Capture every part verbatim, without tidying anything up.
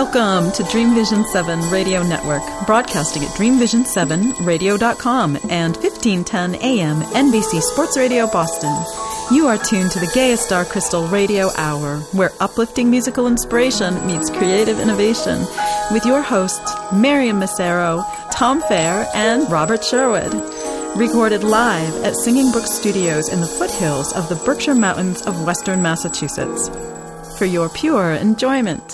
Welcome to Dream Vision seven Radio Network, broadcasting at dream vision seven radio dot com and fifteen ten A M N B C Sports Radio Boston. You are tuned to the Gayest Star Crystal Radio Hour, where uplifting musical inspiration meets creative innovation, with your hosts, Miriam Massaro, Tom Fair, and Robert Sherwood. Recorded live at Singing Brook Studios in the foothills of the Berkshire Mountains of Western Massachusetts. For your pure enjoyment.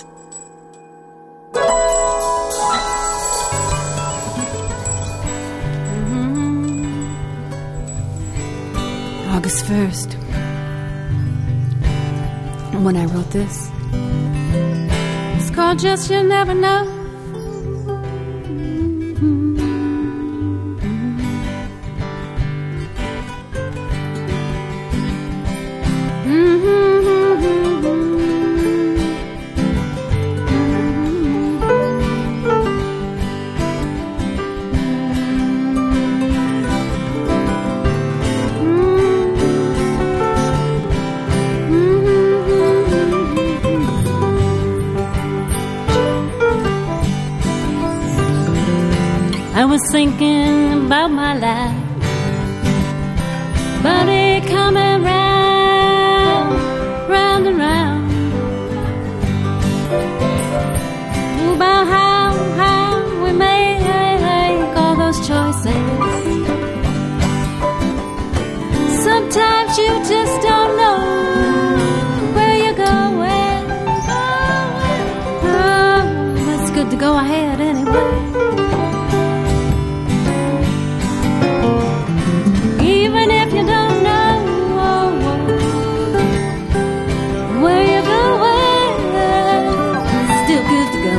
August first, when I wrote this, it's called Just You Never Know. I was thinking about my life, about it coming round, round and round, about how, how we make all those choices. Sometimes you just don't know where you're going. Oh, it's good to go ahead anyway. Even if you don't know where you're going, it's still good to go.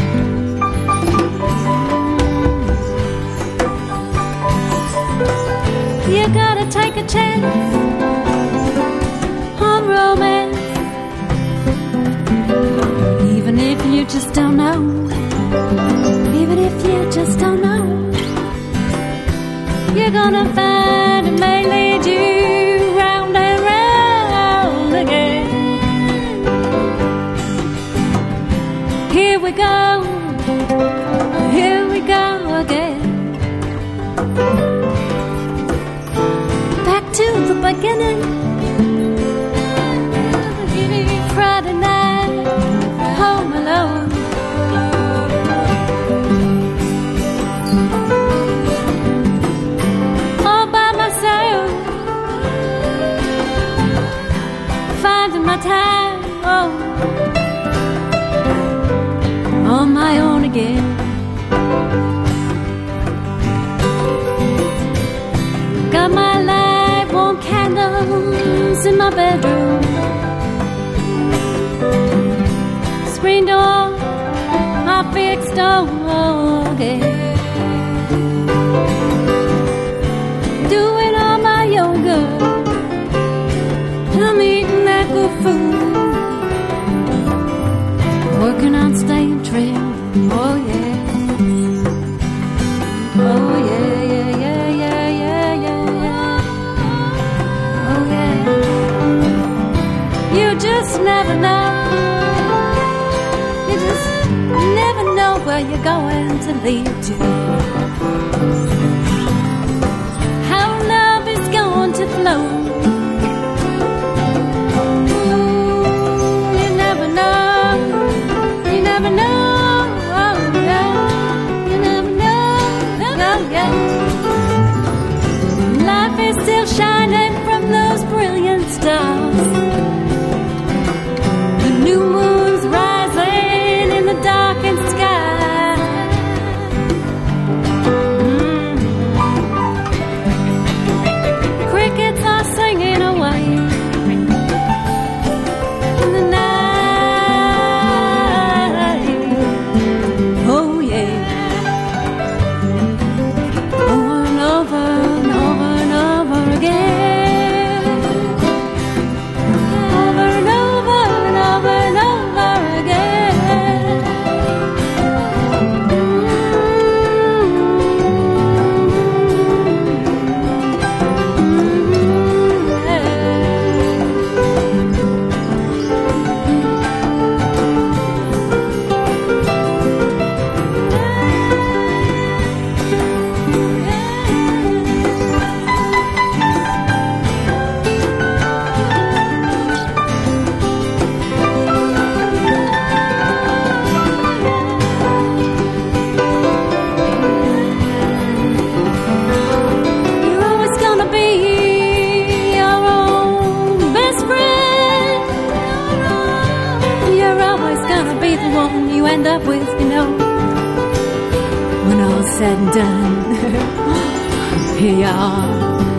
You gotta take a chance on romance, even if you just don't know, even if you just don't know. You're gonna find it may lead you round and round again. Here we go, here we go again. Back to the beginning. Friday night, home alone. My time, oh, on my own again. Got my light, warm candles in my bedroom. Screen door, I fixed, oh, okay. Doing all my yoga. I'm eating that good food, working on staying trim. Oh yeah, oh yeah, yeah, yeah, yeah, yeah, yeah. Oh yeah. You just never know. You just never know where you're going to lead to. How love is going to flow. Still shining from those brilliant stars. The new moon's rising in the darkened sky. Mm. Crickets are said and done, here you are,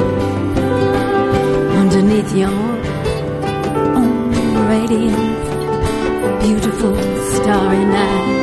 underneath your own radiance, beautiful starry night.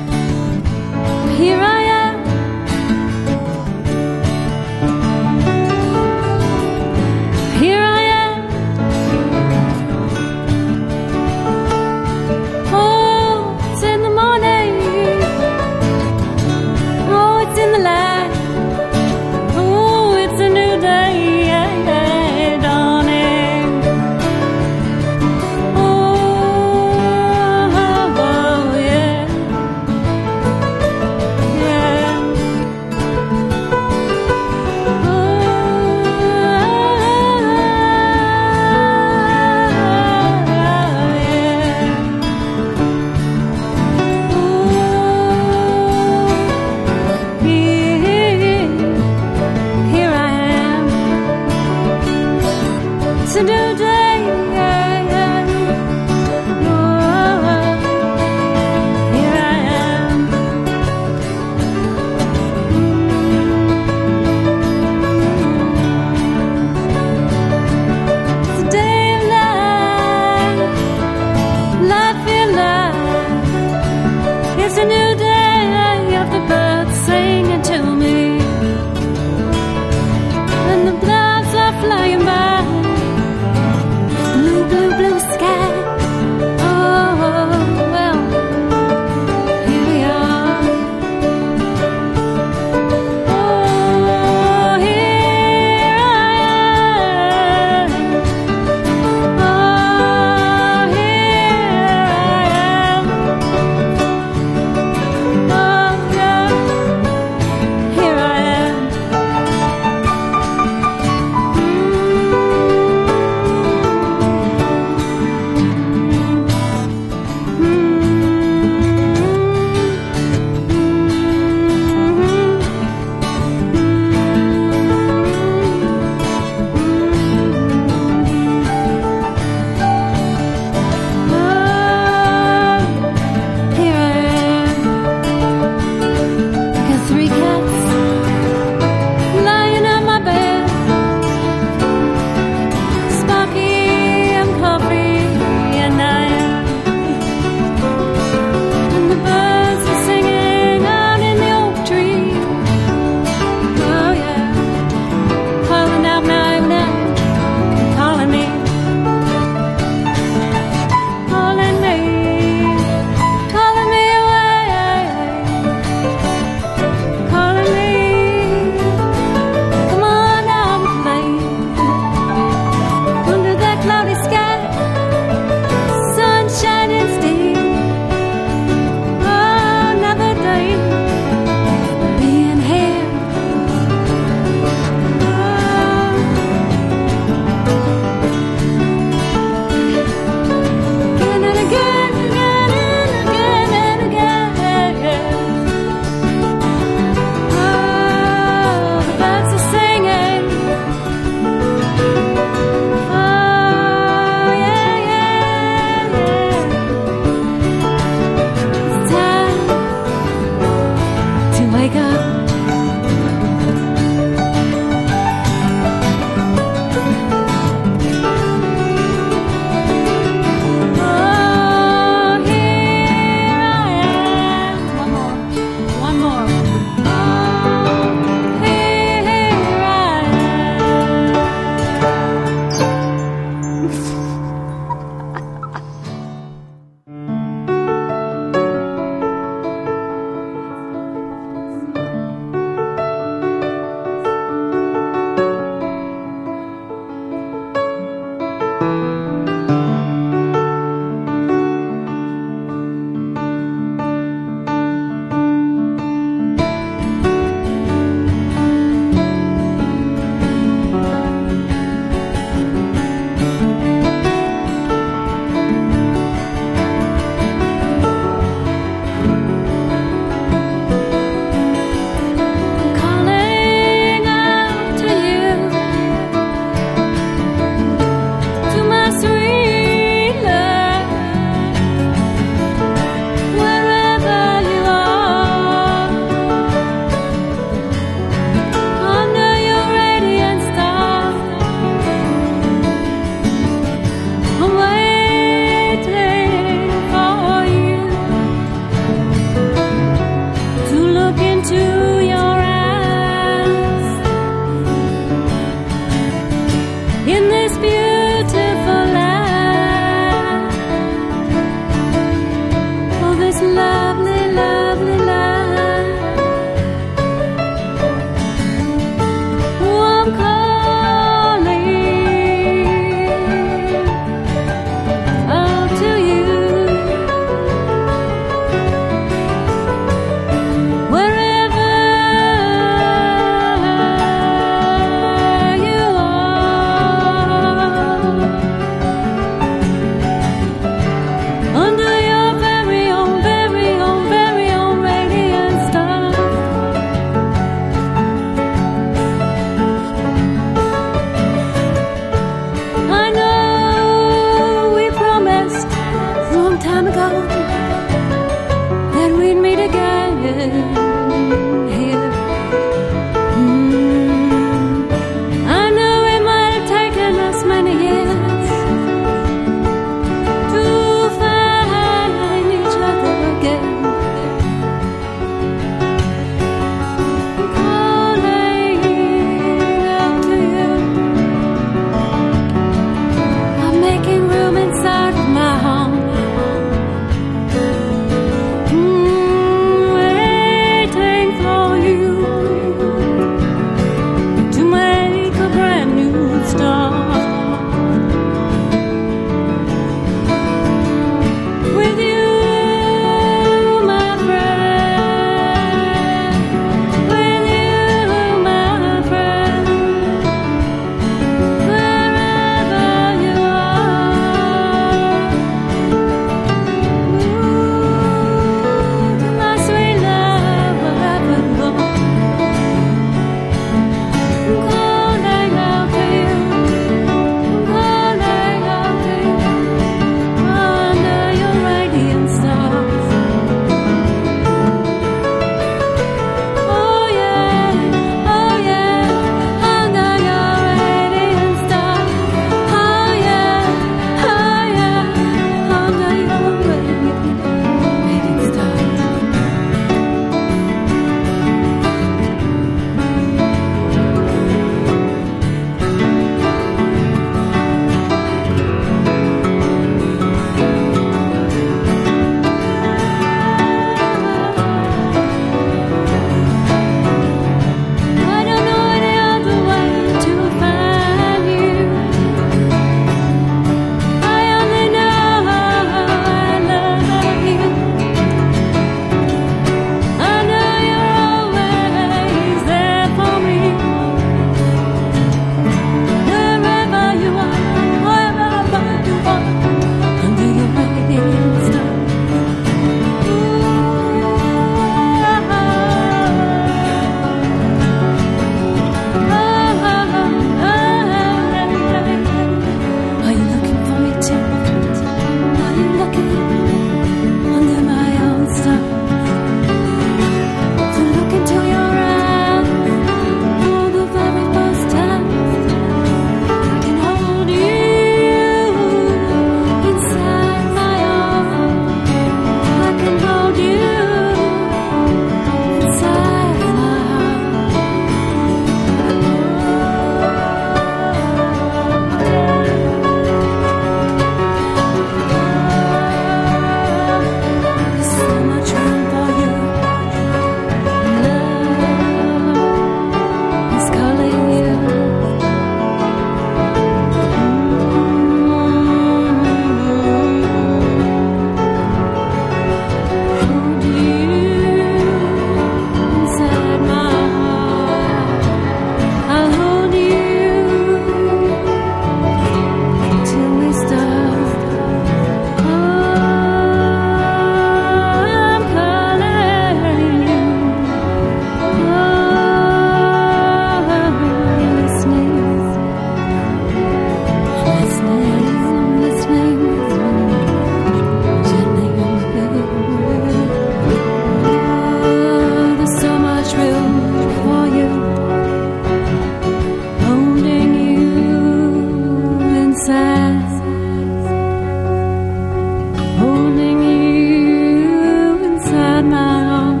inside my arms.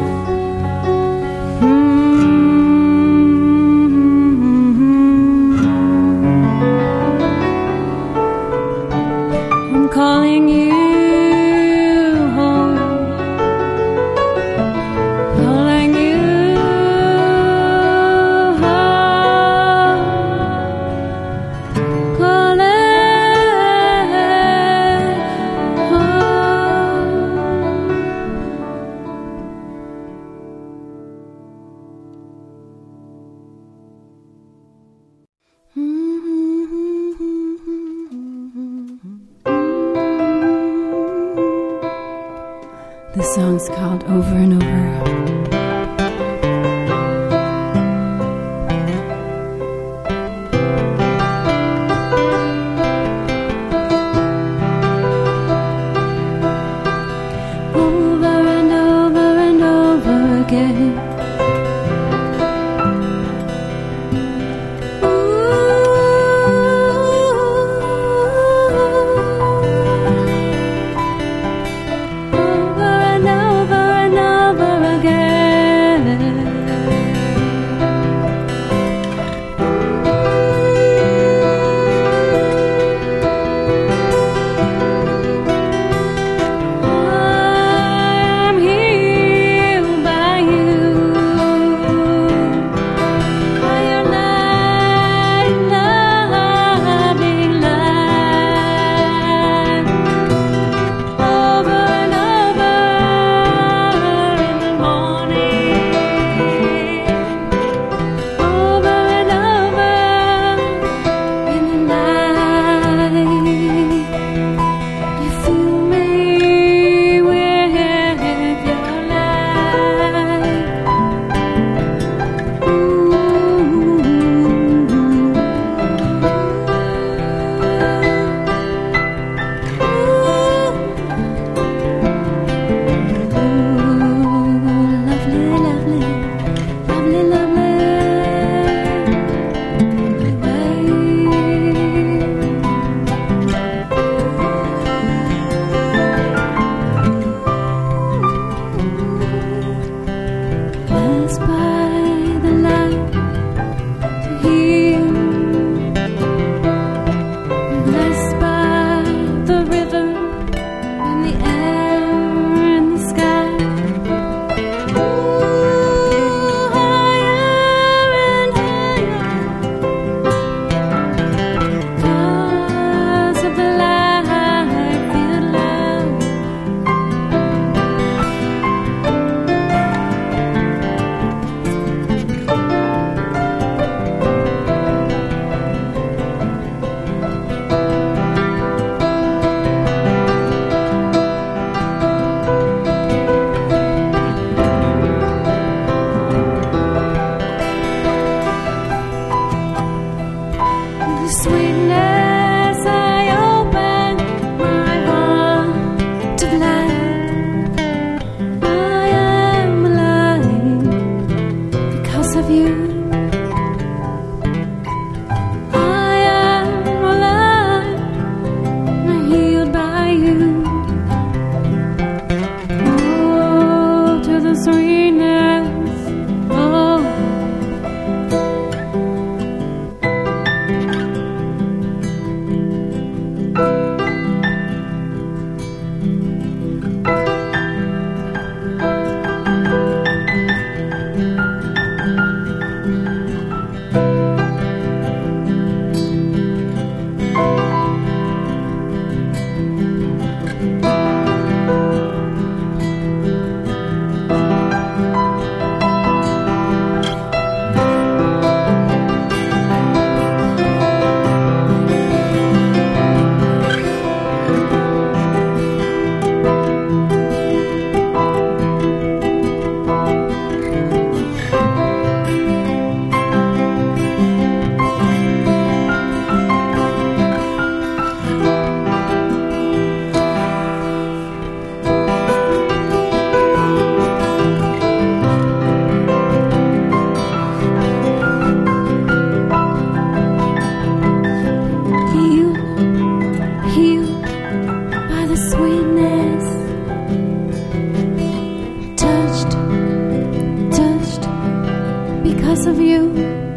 Calling you home, calling you home, calling This song's called Over and Over. because of you.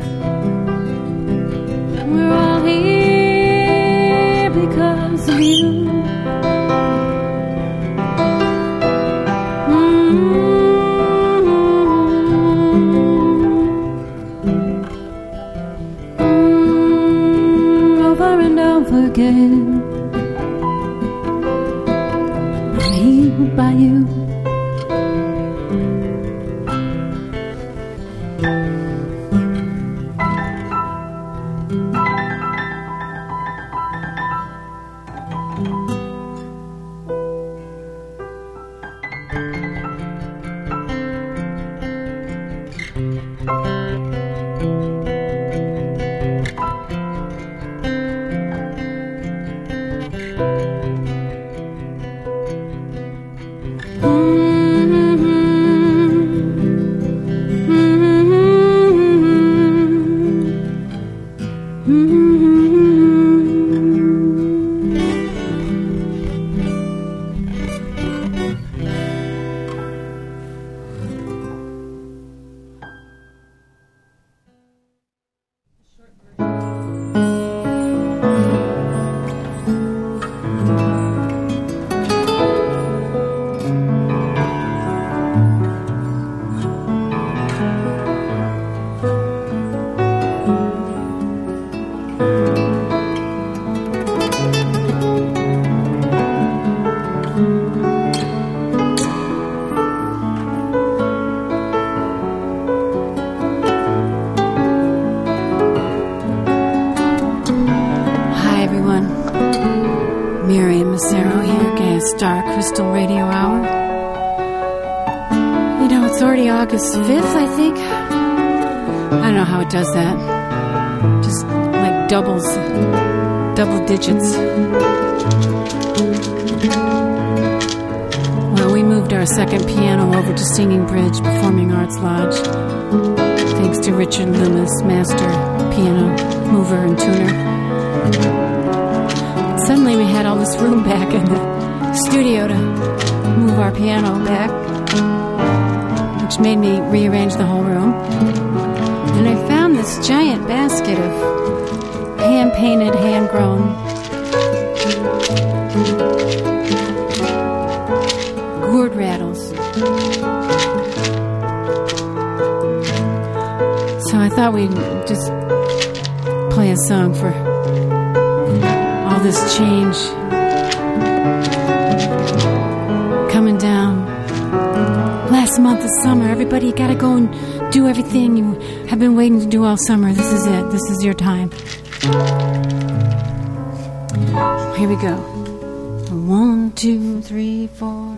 We're all here because of you. Again, I'm healed by you. Star Crystal Radio Hour. You know, it's already August fifth, I think. I don't know how it does that. Just like doubles, double digits. Well, we moved our second piano over to Singing Bridge Performing Arts Lodge, thanks to Richard Loomis, master piano mover and tuner. Suddenly we had all this room back in the studio to move our piano back, which made me rearrange the whole room. And I found this giant basket of hand-painted, hand-grown gourd rattles. So I thought we'd just play a song for all this change coming down. Last month of summer, everybody gotta go and do everything you have been waiting to do all summer. This is it. This is your time. Here we go. One, two, three, four.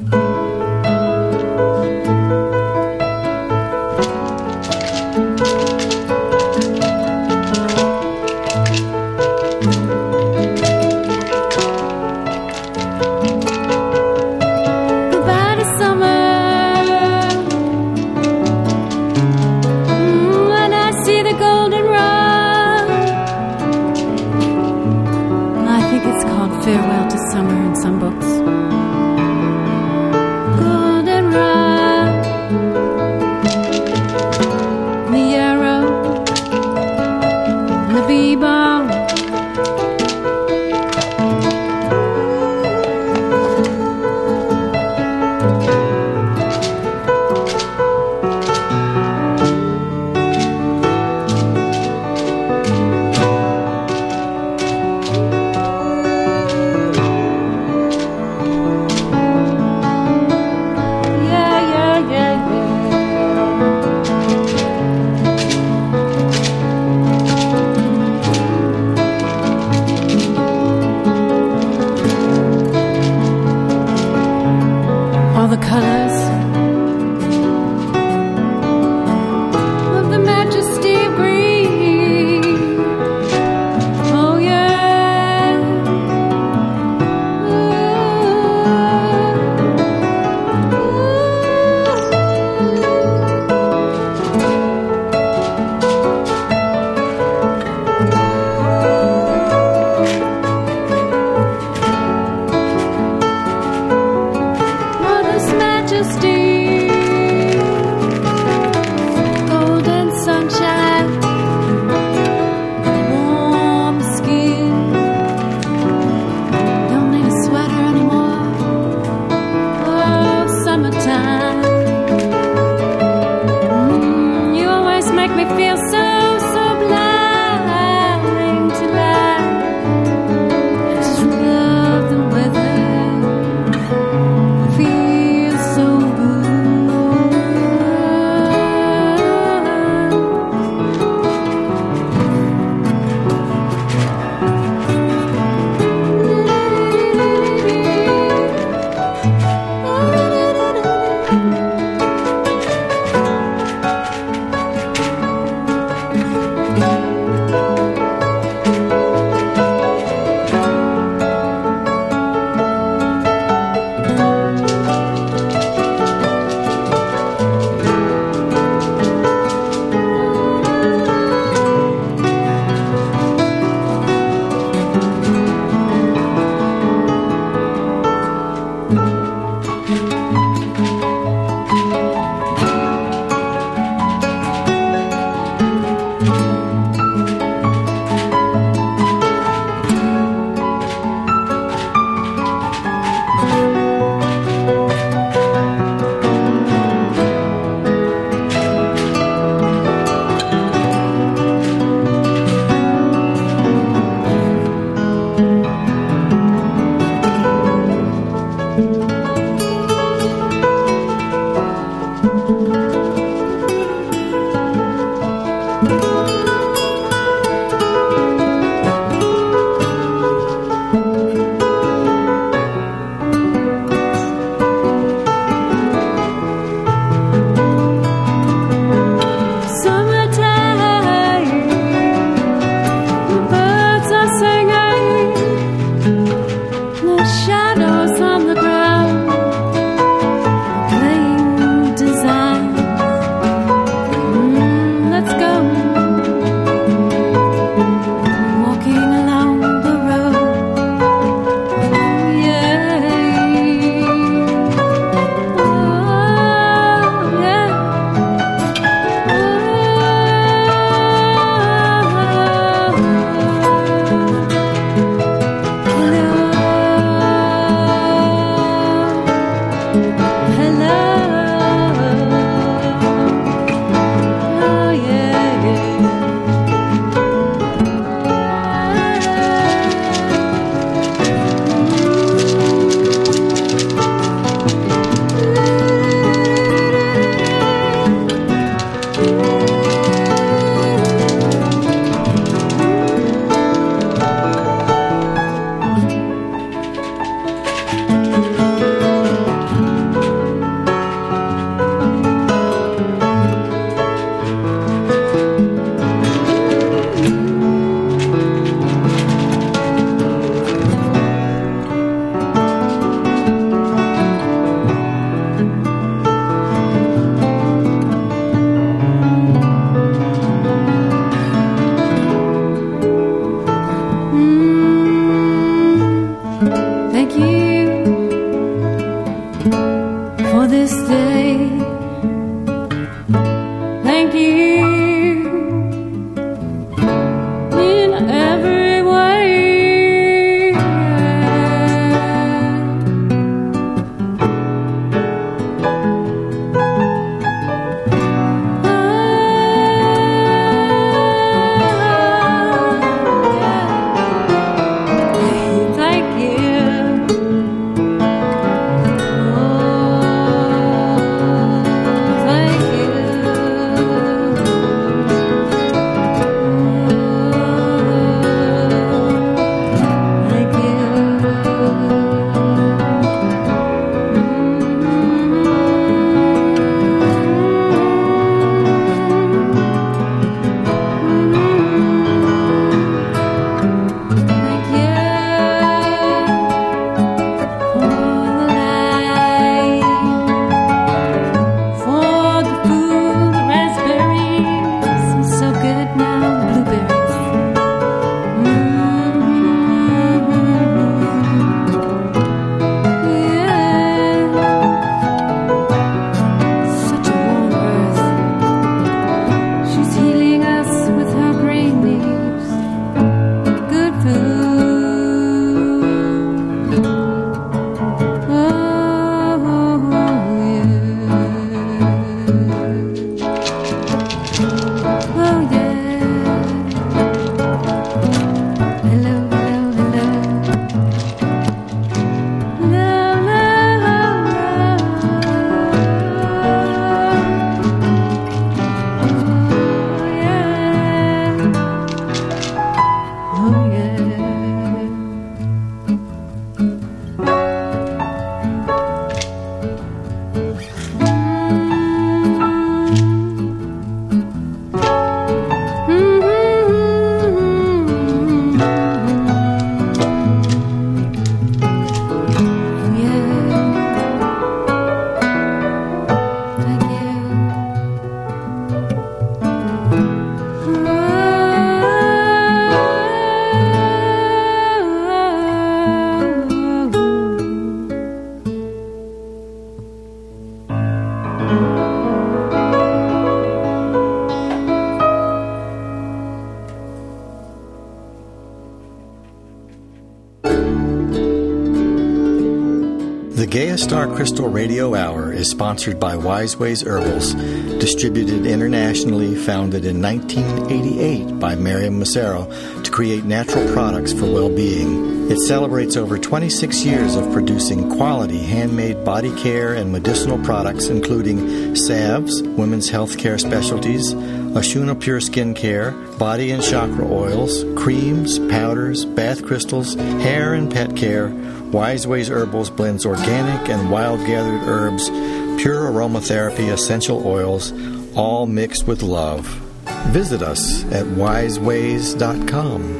Gaia Star Crystal Radio Hour is sponsored by Wise Ways Herbals, distributed internationally, founded in nineteen eighty-eight by Miriam Massaro to create natural products for well-being. It celebrates over twenty-six years of producing quality handmade body care and medicinal products, including salves, women's health care specialties, Ashuna Pure Skin Care, body and chakra oils, creams, powders, bath crystals, hair and pet care. Wise Ways Herbals blends organic and wild-gathered herbs, pure aromatherapy essential oils, all mixed with love. Visit us at wise ways dot com.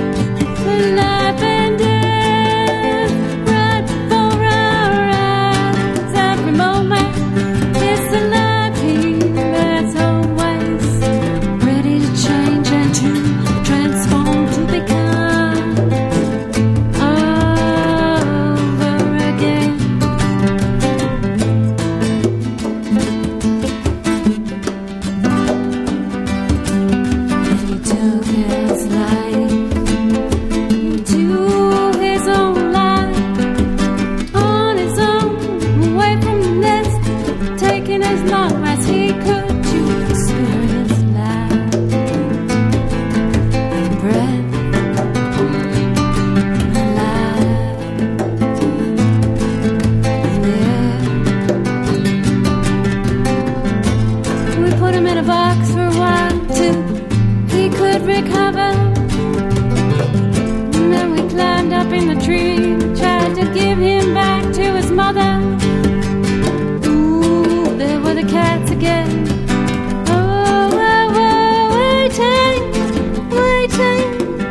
Life and death right before our eyes. the tree, tried to give him back to his mother. Ooh, there were the cats again. Oh, oh, oh, waiting, waiting,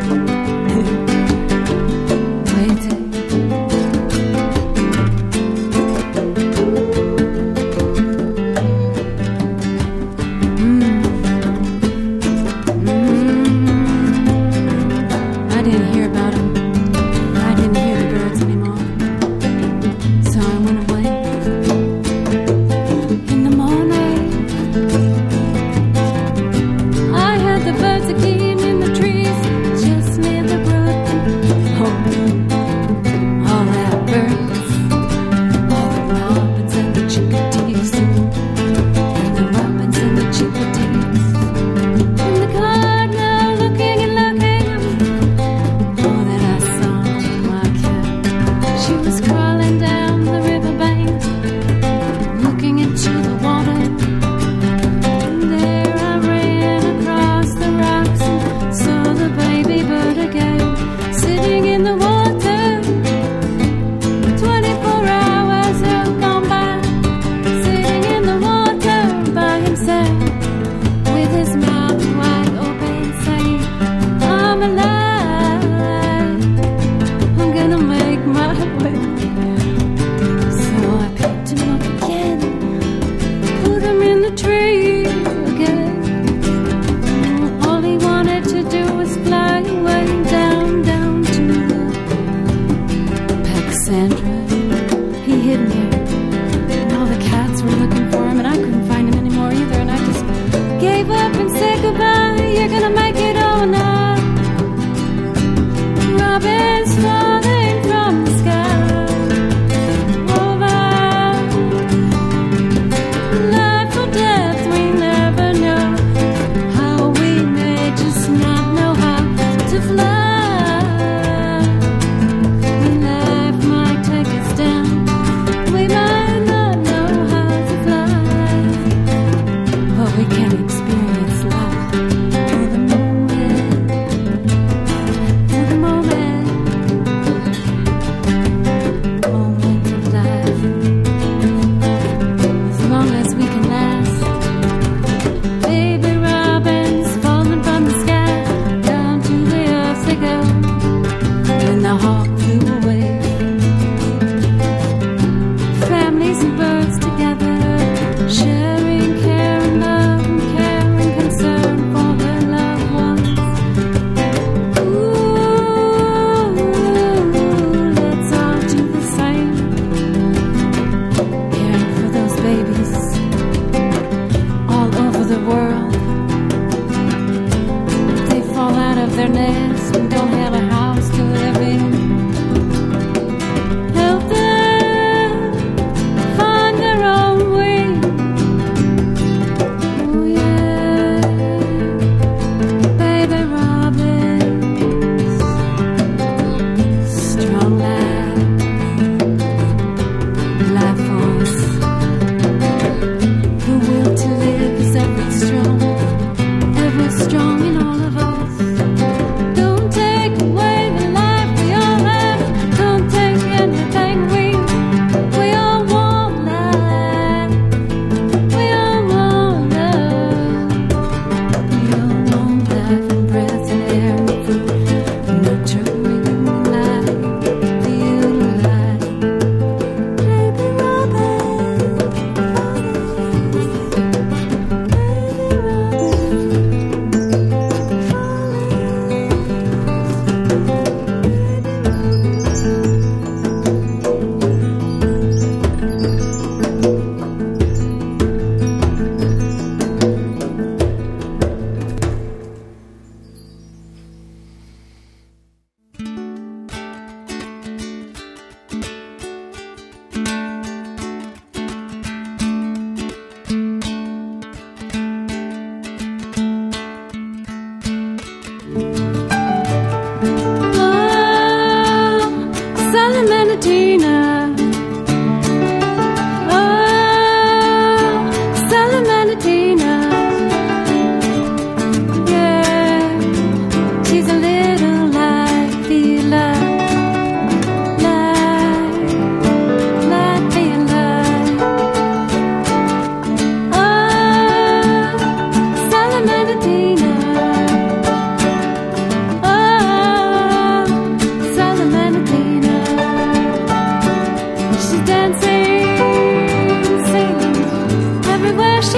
waiting.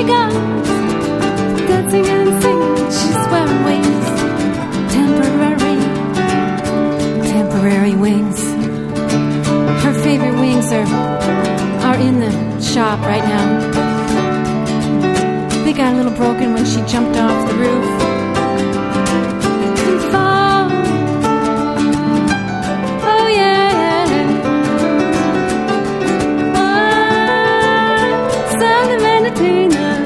goes, good singing and singing. She's wearing wings, temporary, temporary wings. Her favorite wings are are in the shop right now. They got a little broken when she jumped off the roof. and fall. Oh yeah, oh, Santa Manatina.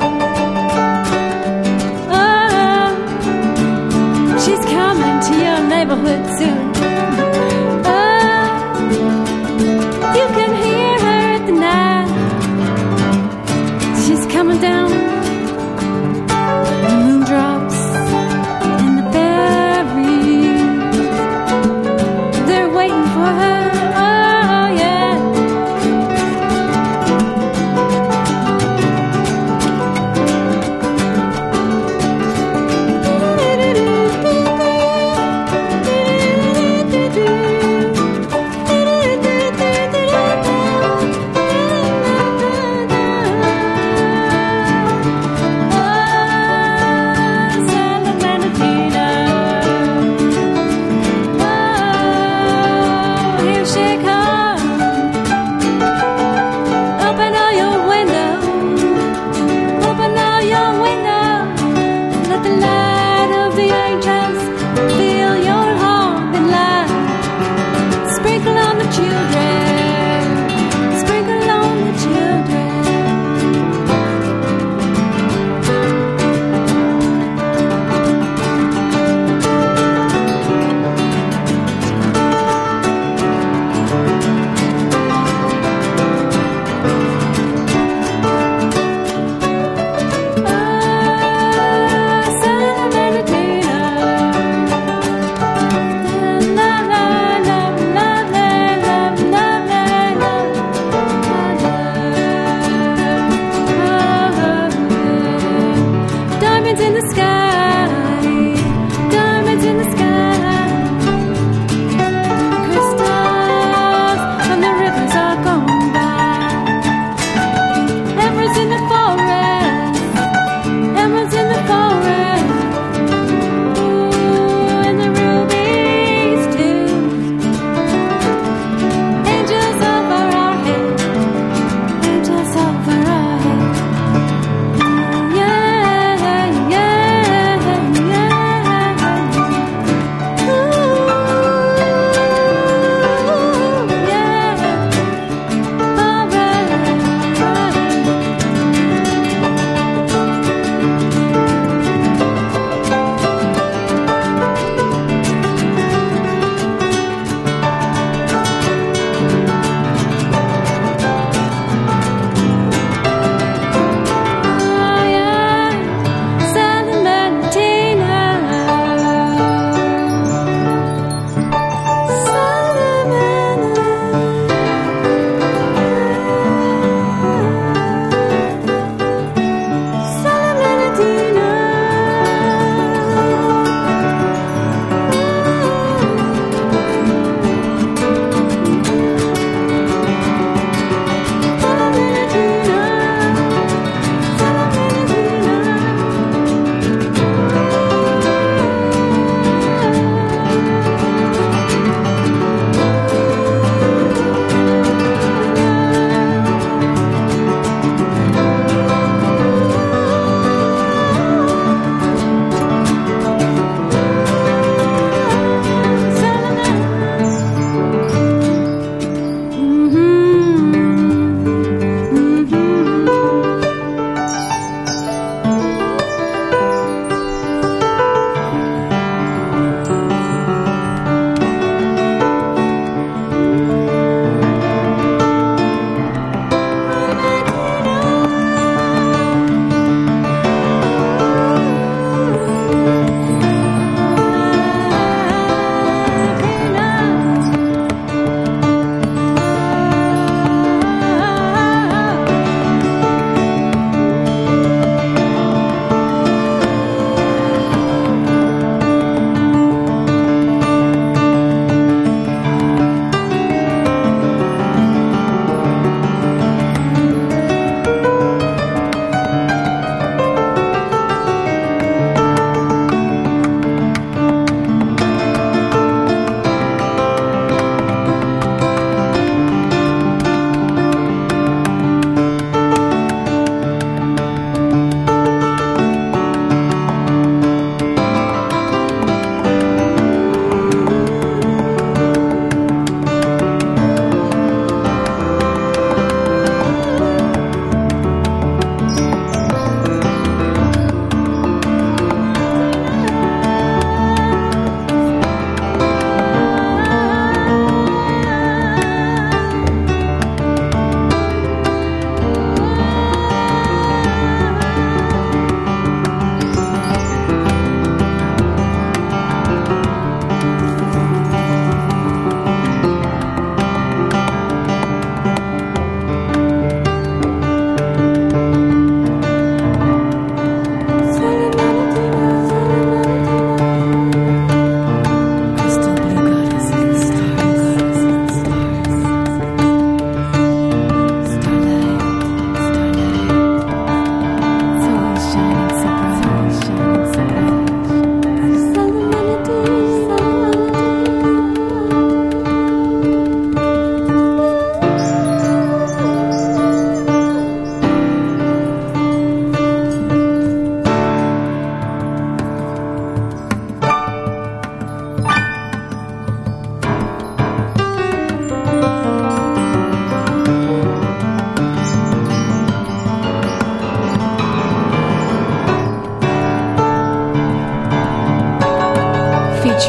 Oh, she's coming to your neighborhood soon. Coming down, the moon drops and the berries, they're waiting for her, oh yeah.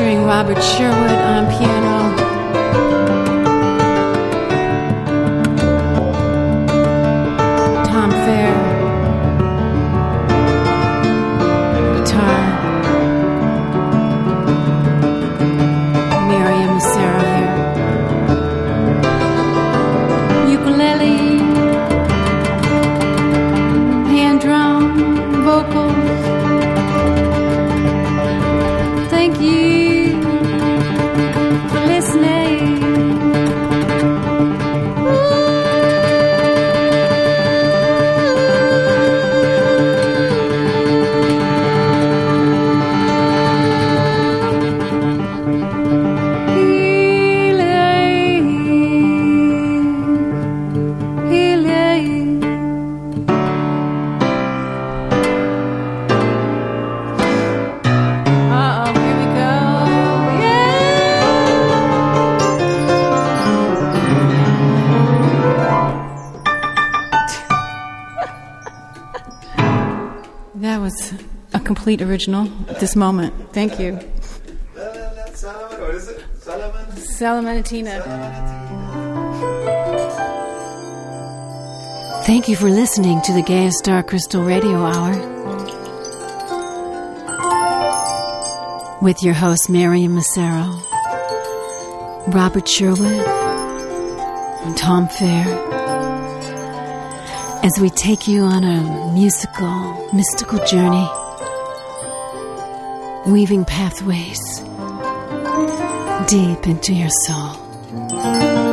featuring Robert Sherwood on piano. Tom Fair, guitar. Miriam Massaro here. Ukulele, hand drum, vocals. Thank you for listening. Complete original at this moment. Thank you. Salaman, what is it? Salaman? Salamatina. Thank you for listening to the Gaius Star Crystal Radio Hour with your host Miriam Massaro, Robert Sherwood, and Tom Fair, as we take you on a musical, mystical journey, weaving pathways deep into your soul.